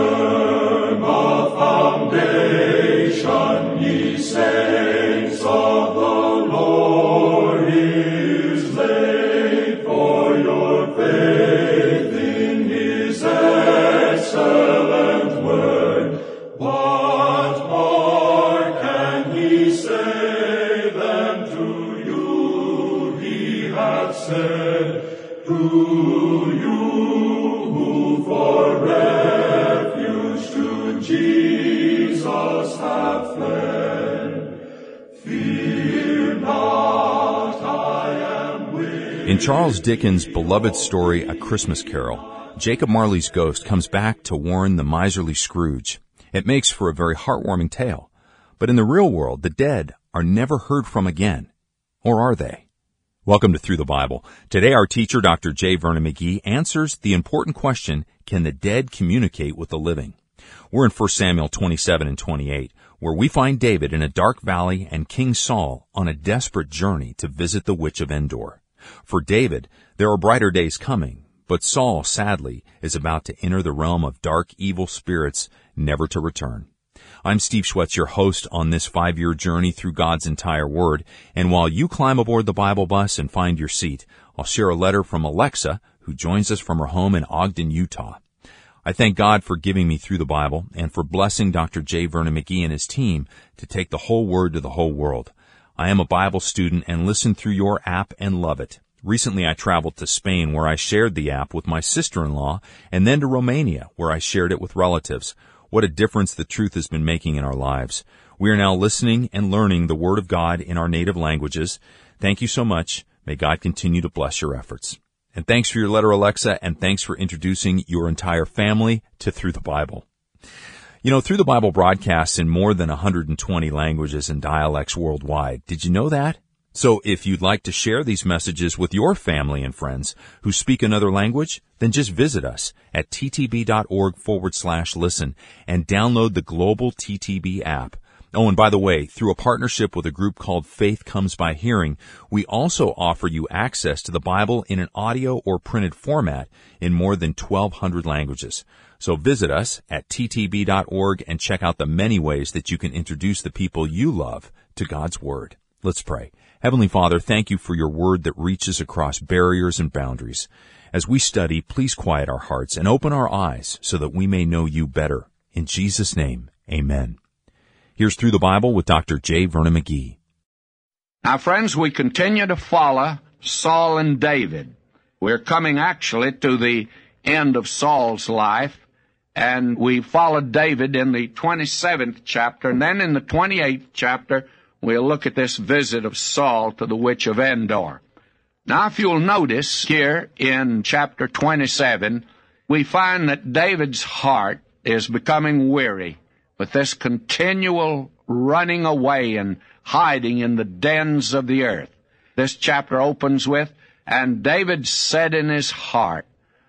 firm a foundation, ye saints of the Lord is laid, for your faith in his excellent word. What more can he say than to you he hath said? To you who for refuge to Jesus have fled, fear not, I am with. In Charles Dickens' beloved story, A Christmas Carol, Jacob Marley's ghost comes back to warn the miserly Scrooge. It makes for a very heartwarming tale. But in the real world, the dead are never heard from again. Or are they? Welcome to Through the Bible. Today our teacher, Dr. J. Vernon McGee, answers the important question, can the dead communicate with the living? We're in 1 Samuel 27 and 28, where we find David in a dark valley and King Saul on a desperate journey to visit the witch of Endor. For David, there are brighter days coming, but Saul, sadly, is about to enter the realm of dark, evil spirits, never to return. I'm Steve Schwetz, your host on this 5-year journey through God's entire Word, and while you climb aboard the Bible bus and find your seat, I'll share a letter from Alexa, who joins us from her home in Ogden, Utah. I thank God for giving me Through the Bible and for blessing Dr. J. Vernon McGee and his team to take the whole Word to the whole world. I am a Bible student and listen through your app and love it. Recently I traveled to Spain, where I shared the app with my sister-in-law, and then to Romania, where I shared it with relatives. What a difference the truth has been making in our lives. We are now listening and learning the Word of God in our native languages. Thank you so much. May God continue to bless your efforts. And thanks for your letter, Alexa, and thanks for introducing your entire family to Through the Bible. You know, Through the Bible broadcasts in more than 120 languages and dialects worldwide. Did you know that? So if you'd like to share these messages with your family and friends who speak another language, then just visit us at ttb.org/listen and download the global TTB app. Oh, and by the way, through a partnership with a group called Faith Comes by Hearing, we also offer you access to the Bible in an audio or printed format in more than 1,200 languages. So visit us at ttb.org and check out the many ways that you can introduce the people you love to God's Word. Let's pray. Heavenly Father, thank you for your Word that reaches across barriers and boundaries. As we study, please quiet our hearts and open our eyes so that we may know you better. In Jesus' name, amen. Here's Through the Bible with Dr. J. Vernon McGee. Now, friends, we continue to follow Saul and David. We're coming actually to the end of Saul's life, and we followed David in the 27th chapter, and then in the 28th chapter, we'll look at this visit of Saul to the witch of Endor. Now, if you'll notice here in chapter 27, we find that David's heart is becoming weary with this continual running away and hiding in the dens of the earth. This chapter opens with, "And David said in his heart,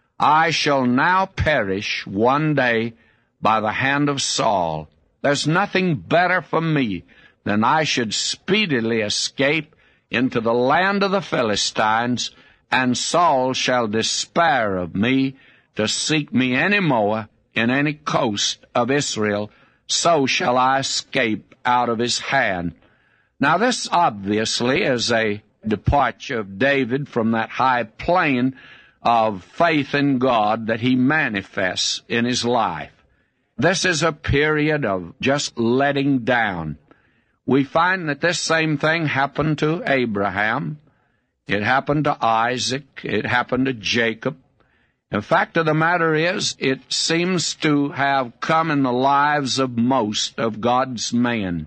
I shall now perish one day by the hand of Saul. There's nothing better for me than I should speedily escape into the land of the Philistines, and Saul shall despair of me to seek me any more in any coast of Israel. So shall I escape out of his hand." Now this obviously is a departure of David from that high plane of faith in God that he manifests in his life. This is a period of just letting down. We find that this same thing happened to Abraham. It happened to Isaac. It happened to Jacob. The fact of the matter is, it seems to have come in the lives of most of God's men.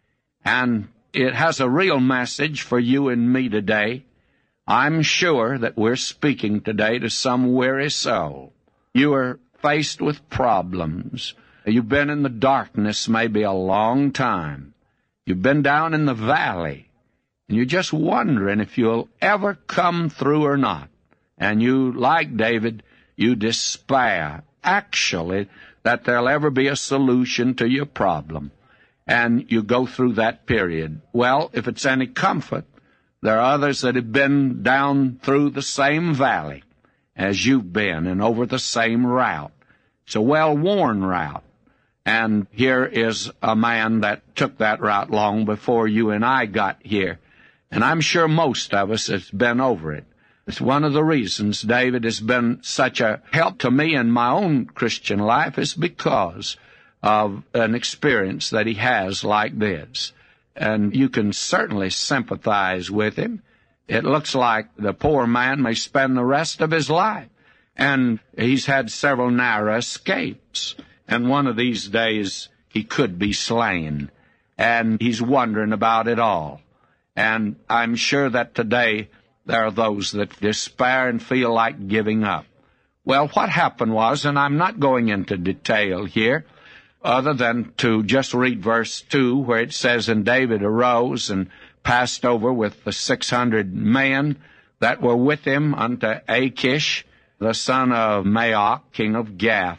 And it has a real message for you and me today. I'm sure that we're speaking today to some weary soul. You are faced with problems. You've been in the darkness maybe a long time. You've been down in the valley, and you're just wondering if you'll ever come through or not. And you, like David, you despair, actually, that there'll ever be a solution to your problem. And you go through that period. Well, if it's any comfort, there are others that have been down through the same valley as you've been and over the same route. It's a well-worn route. And here is a man that took that route long before you and I got here. And I'm sure most of us has been over it. It's one of the reasons David has been such a help to me in my own Christian life is because of an experience that he has like this. And you can certainly sympathize with him. It looks like the poor man may spend the rest of his life. And he's had several narrow escapes. And one of these days he could be slain. And he's wondering about it all. And I'm sure that today there are those that despair and feel like giving up. Well, what happened was, and I'm not going into detail here, other than to just read verse 2, where it says, And David arose and passed over with the 600 men that were with him unto Achish, the son of Maoch, king of Gath.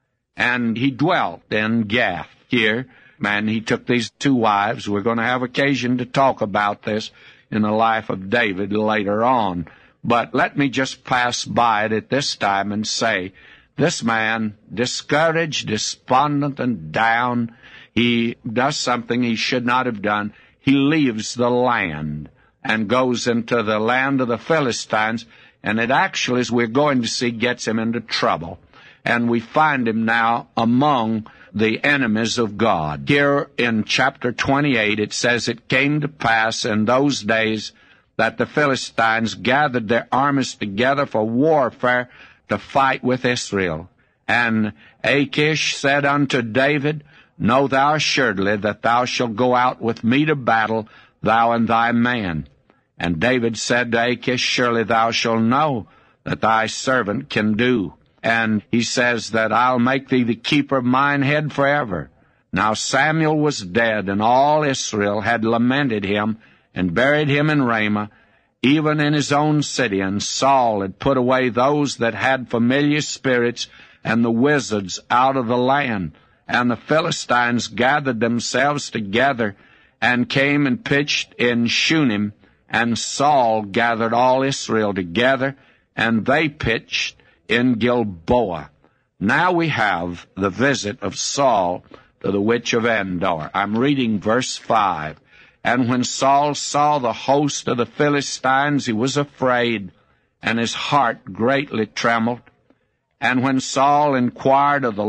And he dwelt in Gath here. And he took these 2 wives. We're going to have occasion to talk about this in the life of David later on. But let me just pass by it at this time and say, this man, discouraged, despondent, and down, he does something he should not have done. He leaves the land and goes into the land of the Philistines, and it actually, as we're going to see, gets him into trouble. And we find him now among the enemies of God. Here in chapter 28, it says, It came to pass in those days that the Philistines gathered their armies together for warfare to fight with Israel. And Achish said unto David, Know thou assuredly that thou shalt go out with me to battle, thou and thy man. And David said to Achish, Surely thou shalt know that thy servant can do. And he says that I'll make thee the keeper of mine head forever. Now Samuel was dead, and all Israel had lamented him, and buried him in Ramah, even in his own city. And Saul had put away those that had familiar spirits and the wizards out of the land. And the Philistines gathered themselves together, and came and pitched in Shunem. And Saul gathered all Israel together, and they pitched in Gilboa. Now we have the visit of Saul to the witch of Endor. I'm reading verse 5. And when Saul saw the host of the Philistines, he was afraid, and his heart greatly trembled. And when Saul inquired of the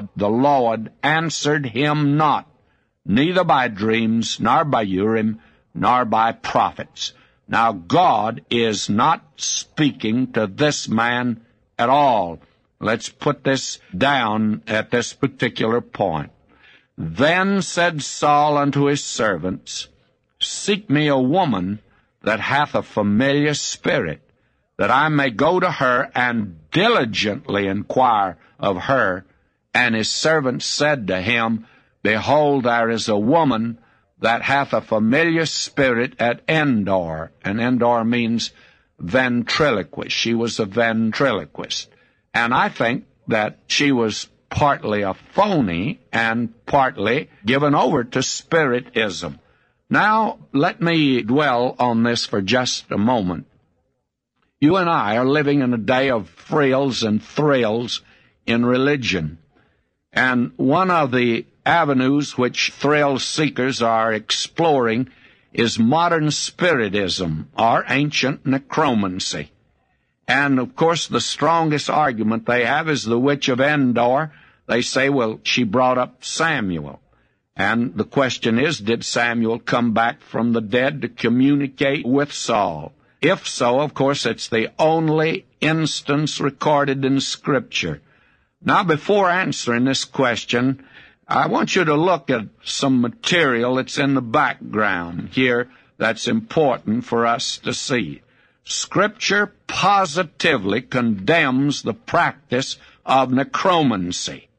Lord answered him not, neither by dreams, nor by Urim, nor by prophets. Now God is not speaking to this man at all. Let's put this down at this particular point. Then said Saul unto his servants, Seek me a woman that hath a familiar spirit, that I may go to her and diligently inquire of her. And his servants said to him, Behold, there is a woman that hath a familiar spirit at Endor. And Endor means ventriloquist. She was a ventriloquist. And I think that she was partly a phony and partly given over to spiritism. Now, let me dwell on this for just a moment. You and I are living in a day of frills and thrills in religion. And one of the avenues which thrill seekers are exploring is modern spiritism, or ancient necromancy. And, of course, the strongest argument they have is the witch of Endor. They say, well, she brought up Samuel. And the question is, did Samuel come back from the dead to communicate with Saul? If so, of course, it's the only instance recorded in Scripture. Now, before answering this question, I want you to look at some material that's in the background here that's important for us to see. Scripture positively condemns the practice of necromancy.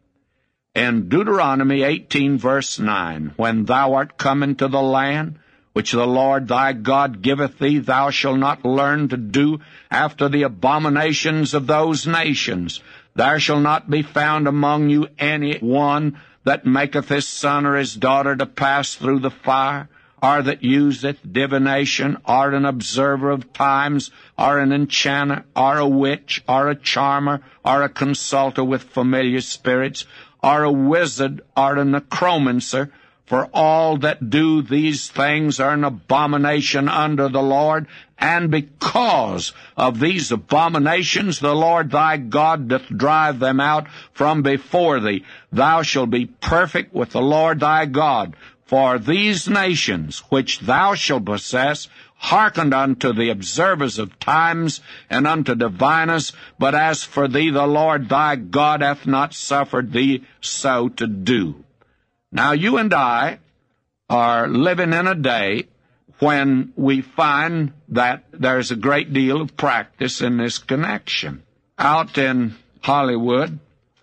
In Deuteronomy 18, verse 9, When thou art come into the land which the Lord thy God giveth thee, thou shalt not learn to do after the abominations of those nations. There shall not be found among you any one that maketh his son or his daughter to pass through the fire, or that useth divination, or an observer of times, or an enchanter, or a witch, or a charmer, or a consulter with familiar spirits, or a wizard, or a necromancer, for all that do these things are an abomination unto the Lord, and because of these abominations the Lord thy God doth drive them out from before thee. Thou shalt be perfect with the Lord thy God. For these nations which thou shalt possess hearkened unto the observers of times and unto diviners, but as for thee the Lord thy God hath not suffered thee so to do. Now you and I are living in a day when we find that there's a great deal of practice in this connection. Out in Hollywood,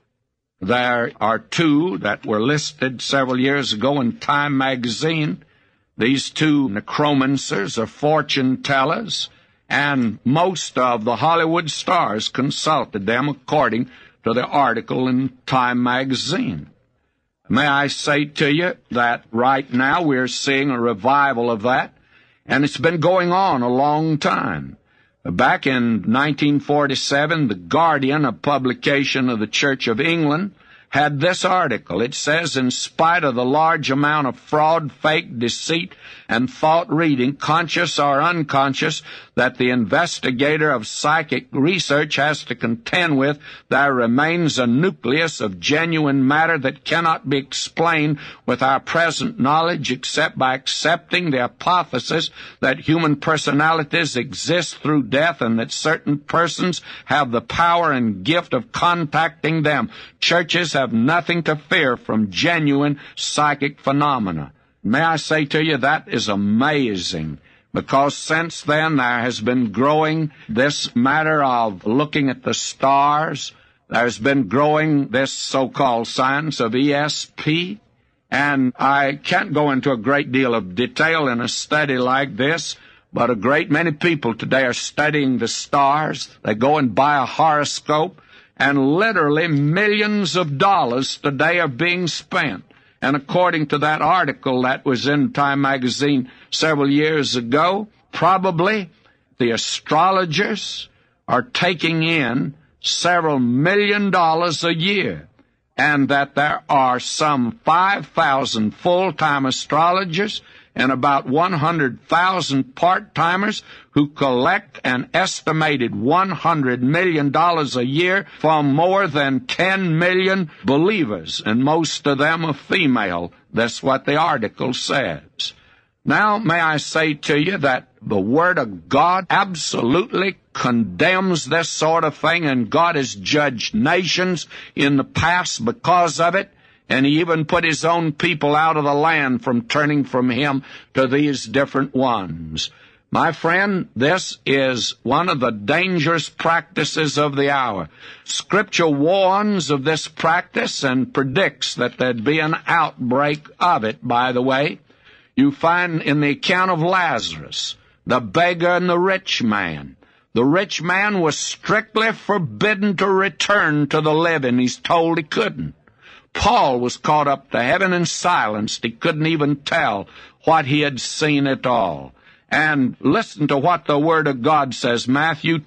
there are two that were listed several years ago in Time magazine. These two necromancers are fortune tellers, and most of the Hollywood stars consulted them according to the article in Time magazine. May I say to you that right now we're seeing a revival of that, and it's been going on a long time. Back in 1947, The Guardian, a publication of the Church of England, had this article. It says, in spite of the large amount of fraud, fake, deceit, and thought reading, conscious or unconscious, that the investigator of psychic research has to contend with, there remains a nucleus of genuine matter that cannot be explained with our present knowledge except by accepting the hypothesis that human personalities exist through death and that certain persons have the power and gift of contacting them. Churches have nothing to fear from genuine psychic phenomena. May I say to you, that is amazing, because since then there has been growing this matter of looking at the stars. There's been growing this so-called science of ESP, and I can't go into a great deal of detail in a study like this, but a great many people today are studying the stars. They go and buy a horoscope, and literally millions of dollars today are being spent. And according to that article that was in Time magazine several years ago, probably the astrologers are taking in several $1 million a year, and that there are some 5,000 full-time astrologers and about 100,000 part-timers who collect an estimated $100 million a year from more than 10 million believers, and most of them are female. That's what the article says. Now, may I say to you that the Word of God absolutely condemns this sort of thing, and God has judged nations in the past because of it. And he even put his own people out of the land from turning from him to these different ones. My friend, this is one of the dangerous practices of the hour. Scripture warns of this practice and predicts that there'd be an outbreak of it, by the way. You find in the account of Lazarus, the beggar and the rich man. The rich man was strictly forbidden to return to the living. He's told he couldn't. Paul was caught up to heaven and silenced. He couldn't even tell what he had seen at all. And listen to what the Word of God says. Matthew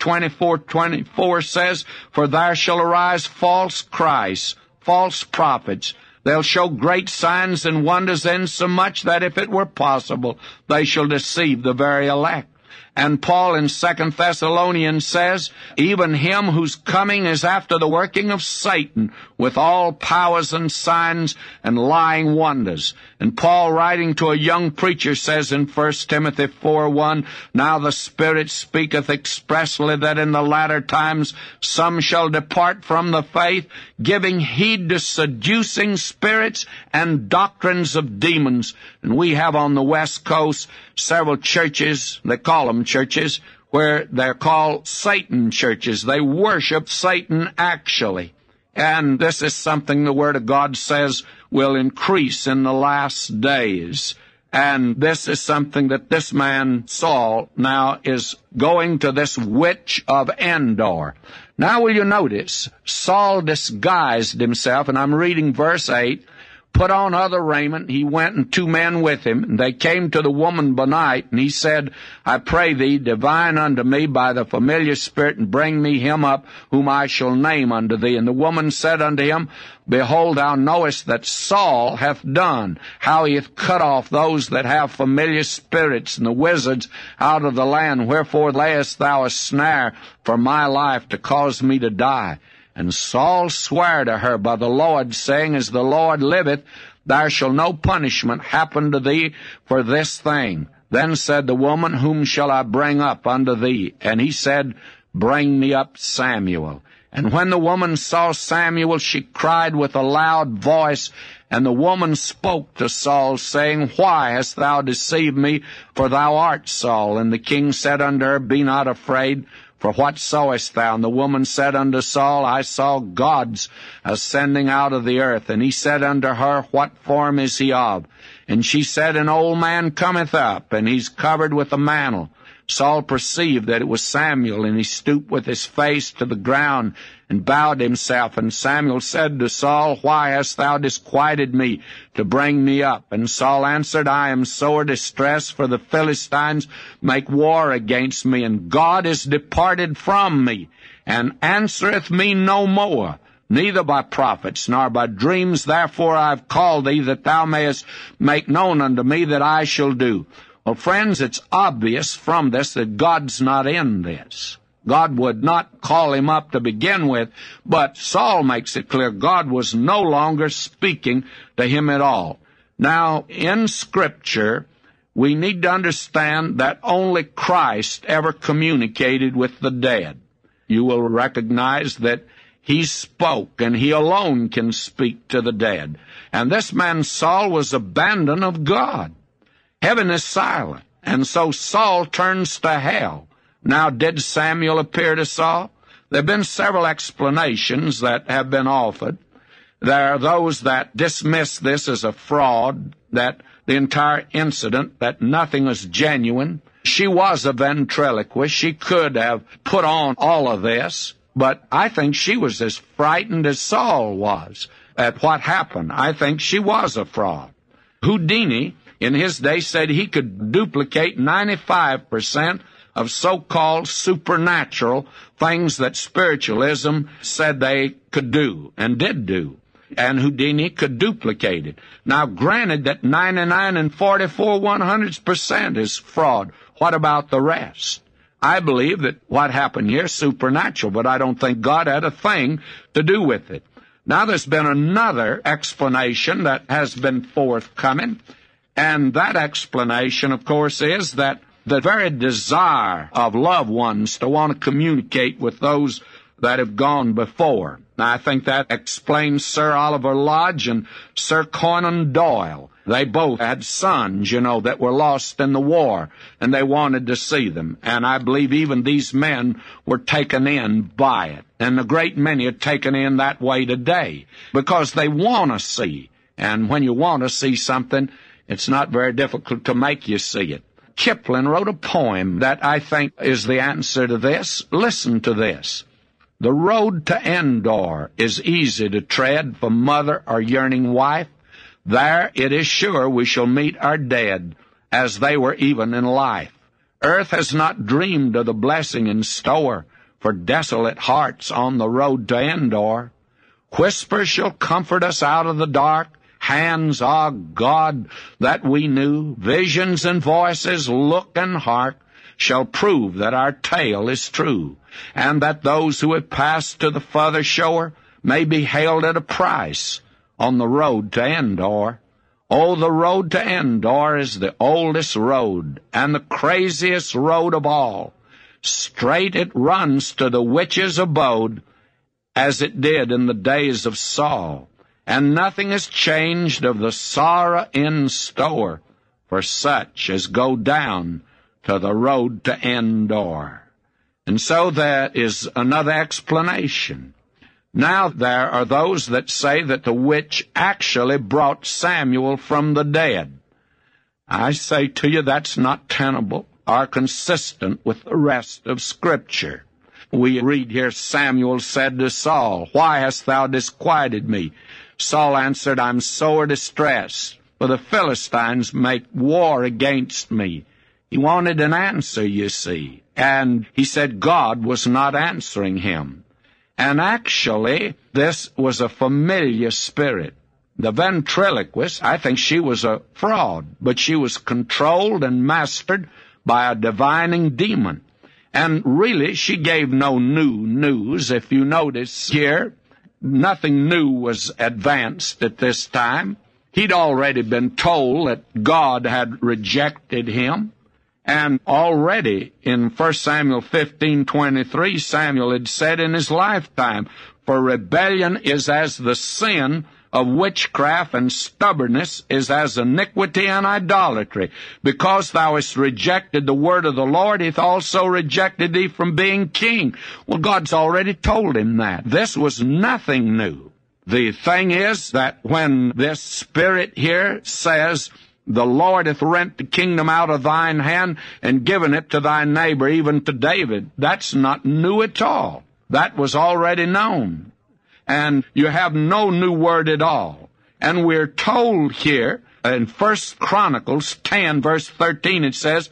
24:24 says, for there shall arise false Christs, false prophets. They'll show great signs and wonders, insomuch that if it were possible, they shall deceive the very elect. And Paul in 2 Thessalonians says, even him whose coming is after the working of Satan, with all powers and signs and lying wonders. And Paul, writing to a young preacher, says in 1 Timothy 4:1, now the Spirit speaketh expressly that in the latter times some shall depart from the faith, giving heed to seducing spirits and doctrines of demons. And we have on the West Coast several churches, they call them churches, where they're called Satan churches. They worship Satan actually. And this is something the Word of God says will increase in the last days. And this is something that this man, Saul, now is going to this witch of Endor. Now will you notice, Saul disguised himself, and I'm reading verse 8, put on other raiment. He went and 2 men with him, and they came to the woman by night, and he said, I pray thee, divine unto me by the familiar spirit, and bring me him up, whom I shall name unto thee. And the woman said unto him, Behold, thou knowest that Saul hath done, how he hath cut off those that have familiar spirits and the wizards out of the land. Wherefore layest thou a snare for my life to cause me to die? And Saul sware to her by the Lord, saying, As the Lord liveth, there shall no punishment happen to thee for this thing. Then said the woman, Whom shall I bring up unto thee? And he said, Bring me up Samuel. And when the woman saw Samuel, she cried with a loud voice. And the woman spoke to Saul, saying, Why hast thou deceived me? For thou art Saul. And the king said unto her, Be not afraid, for what sawest thou? And the woman said unto Saul, I saw gods ascending out of the earth. And he said unto her, What form is he of? And she said, An old man cometh up, and he's covered with a mantle. Saul perceived that it was Samuel, and he stooped with his face to the ground and bowed himself. And Samuel said to Saul, Why hast thou disquieted me to bring me up? And Saul answered, I am sore distressed, for the Philistines make war against me, and God is departed from me, and answereth me no more, neither by prophets nor by dreams. Therefore I have called thee, that thou mayest make known unto me that I shall do. Well, friends, it's obvious from this that God's not in this. God would not call him up to begin with, but Saul makes it clear God was no longer speaking to him at all. Now, in Scripture, we need to understand that only Christ ever communicated with the dead. You will recognize that he spoke, and he alone can speak to the dead. And this man Saul was abandoned of God. Heaven is silent, and so Saul turns to hell. Now, did Samuel appear to Saul? There have been several explanations that have been offered. There are those that dismiss this as a fraud, that the entire incident, that nothing was genuine. She was a ventriloquist. She could have put on all of this, but I think she was as frightened as Saul was at what happened. I think she was a fraud. Houdini, in his day, said he could duplicate 95% of so-called supernatural things that spiritualism said they could do and did do. And Houdini could duplicate it. Now, granted that 99 and 44 100% is fraud. What about the rest? I believe that what happened here is supernatural, but I don't think God had a thing to do with it. Now, there's been another explanation that has been forthcoming, and that explanation, of course, is that the very desire of loved ones to want to communicate with those that have gone before. Now, I think that explains Sir Oliver Lodge and Sir Conan Doyle. They both had sons, that were lost in the war, and they wanted to see them. And I believe even these men were taken in by it. And a great many are taken in that way today because they want to see. And when you want to see something, it's not very difficult to make you see it. Kipling wrote a poem that I think is the answer to this. Listen to this. The road to Endor is easy to tread for mother or yearning wife. There it is sure we shall meet our dead, as they were even in life. Earth has not dreamed of the blessing in store for desolate hearts on the road to Endor. Whispers shall comfort us out of the dark. Hands, ah, God, that we knew, visions and voices, look and hark, shall prove that our tale is true, and that those who have passed to the further shore may be hailed at a price on the road to Endor. Oh, the road to Endor is the oldest road, and the craziest road of all. Straight it runs to the witch's abode, as it did in the days of Saul. And nothing is changed of the sorrow in store for such as go down to the road to Endor. And so there is another explanation. Now there are those that say that the witch actually brought Samuel from the dead. I say to you that's not tenable or consistent with the rest of Scripture. We read here, Samuel said to Saul, "Why hast thou disquieted me?" Saul answered, "I'm sore distressed, for the Philistines make war against me." He wanted an answer, you see, and he said God was not answering him. And actually, this was a familiar spirit. The ventriloquist, I think she was a fraud, but she was controlled and mastered by a divining demon. And really, she gave no new news. If you notice here, nothing new was advanced at this time. He'd already been told that God had rejected him. And already in 1 Samuel 15:23, Samuel had said in his lifetime, "For rebellion is as the sin of witchcraft, and stubbornness is as iniquity and idolatry. Because thou hast rejected the word of the Lord, he hath also rejected thee from being king." Well, God's already told him that. This was nothing new. The thing is that when this spirit here says, "The Lord hath rent the kingdom out of thine hand and given it to thy neighbor, even to David," that's not new at all. That was already known. And you have no new word at all. And we're told here in 1 Chronicles 10, verse 13, it says,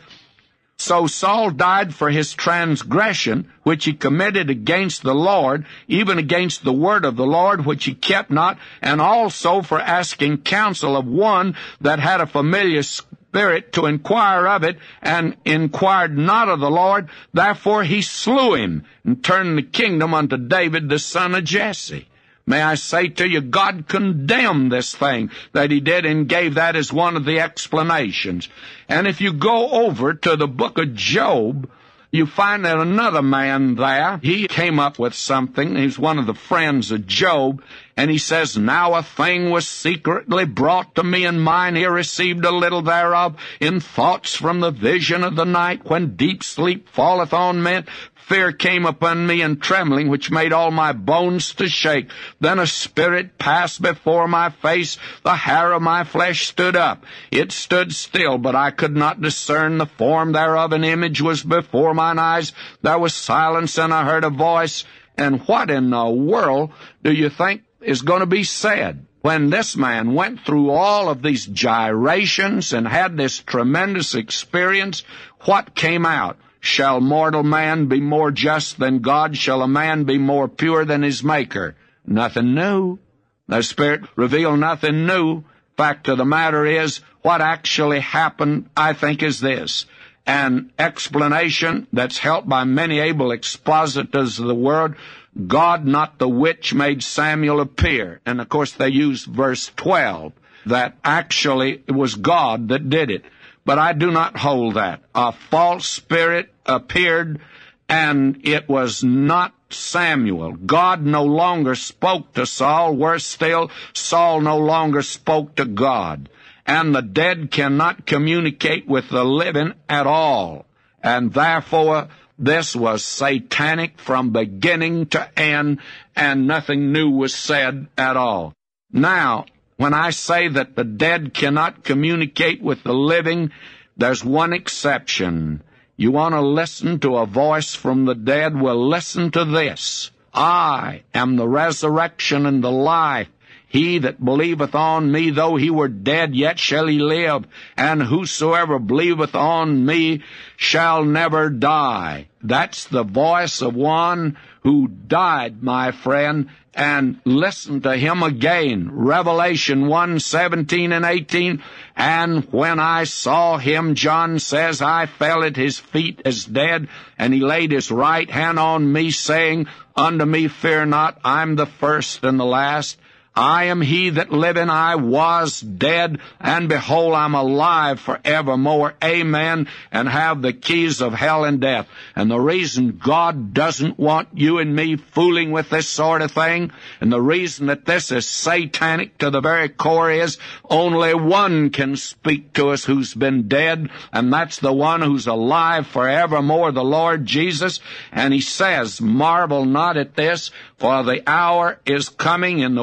"So Saul died for his transgression, which he committed against the Lord, even against the word of the Lord, which he kept not, and also for asking counsel of one that had a familiar spirit to inquire of it, and inquired not of the Lord. Therefore he slew him, and turned the kingdom unto David the son of Jesse." May I say to you, God condemned this thing that he did and gave that as one of the explanations. And if you go over to the book of Job, you find that another man there, he came up with something. He's one of the friends of Job, and he says, "Now a thing was secretly brought to me, and mine ear received a little thereof, in thoughts from the vision of the night, when deep sleep falleth on men. Fear came upon me, and trembling, which made all my bones to shake. Then a spirit passed before my face, the hair of my flesh stood up. It stood still, but I could not discern the form thereof. An image was before mine eyes. There was silence, and I heard a voice." And what in the world do you think is going to be said when this man went through all of these gyrations and had this tremendous experience? What came out? "Shall mortal man be more just than God? Shall a man be more pure than his Maker?" Nothing new. The Spirit revealed nothing new. Fact of the matter is, what actually happened, I think, is this. An explanation that's held by many able expositors of the word. God, not the witch, made Samuel appear. And, of course, they use verse 12, that actually it was God that did it. But I do not hold that. A false spirit appeared, and it was not Samuel. God no longer spoke to Saul. Worse still, Saul no longer spoke to God. And the dead cannot communicate with the living at all. And therefore, this was satanic from beginning to end, and nothing new was said at all. Now, when I say that the dead cannot communicate with the living, there's one exception. You want to listen to a voice from the dead? Well, listen to this. "I am the resurrection and the life. He that believeth on me, though he were dead, yet shall he live. And whosoever believeth on me shall never die." That's the voice of one who died, my friend, and listen to him again. Revelation 1:17 and 18. "And when I saw him," John says, "I fell at his feet as dead, and he laid his right hand on me, saying unto me, Fear not, I'm the first and the last. I am he that liveth, I was dead, and behold, I'm alive forevermore. Amen. And have the keys of hell and death." And the reason God doesn't want you and me fooling with this sort of thing, and the reason that this is satanic to the very core, is only one can speak to us who's been dead, and that's the one who's alive forevermore, the Lord Jesus. And he says, "Marvel not at this, for the hour is coming in the which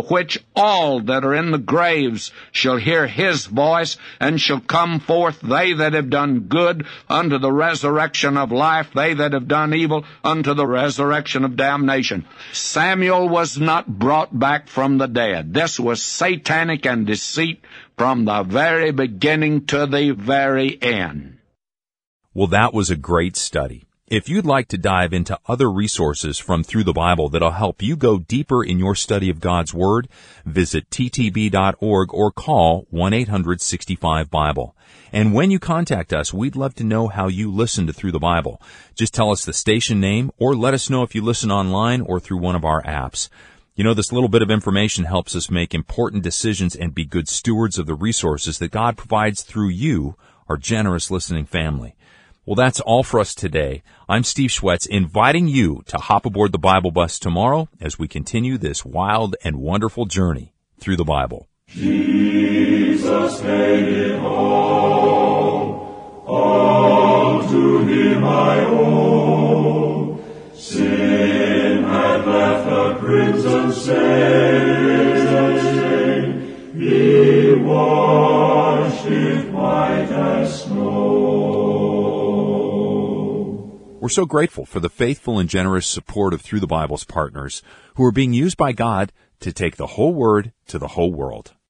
all that are in the graves shall hear his voice, and shall come forth, they that have done good unto the resurrection of life, they that have done evil unto the resurrection of damnation. Samuel was not brought back from the dead. This was satanic and deceit from the very beginning to the very end. Well, that was a great study. If you'd like to dive into other resources from Through the Bible that'll help you go deeper in your study of God's Word, visit ttb.org or call 1-800-65-BIBLE. And when you contact us, we'd love to know how you listen to Through the Bible. Just tell us the station name or let us know if you listen online or through one of our apps. You know, this little bit of information helps us make important decisions and be good stewards of the resources that God provides through you, our generous listening family. Well, that's all for us today. I'm Steve Schwetz, inviting you to hop aboard the Bible bus tomorrow as we continue this wild and wonderful journey through the Bible. Jesus made it all to him I owe. Sin had left a crimson stain, he washed it white as snow. We're so grateful for the faithful and generous support of Through the Bible's partners who are being used by God to take the whole Word to the whole world.